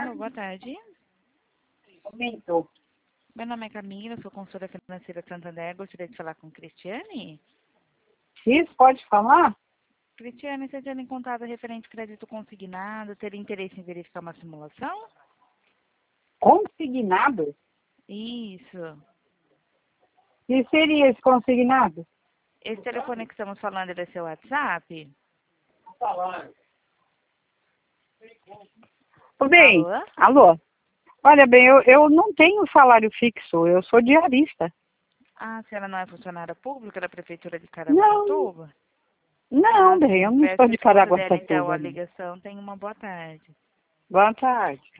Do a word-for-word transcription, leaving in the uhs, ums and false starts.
Alô, boa tarde. Aumentou. Meu nome é Camila, sou consultora financeira Santander. Gostaria de falar com Cristiane. Isso, pode falar? Cristiane, você tendo em contato referente crédito consignado, ter interesse em verificar uma simulação? Consignado? Isso. E seria esse consignado? Esse telefone que estamos falando é seu WhatsApp? Ô, bem, Alô? alô? Olha bem, eu, eu não tenho salário fixo, eu sou diarista. Ah, a senhora não é funcionária pública da Prefeitura de Não, Caraguatatuba? não, Ah, bem, sim. eu não Peço sou de desculpa dela, então, a Caraguatatuba. Não. ligação. Tenha uma boa tarde. Boa tarde.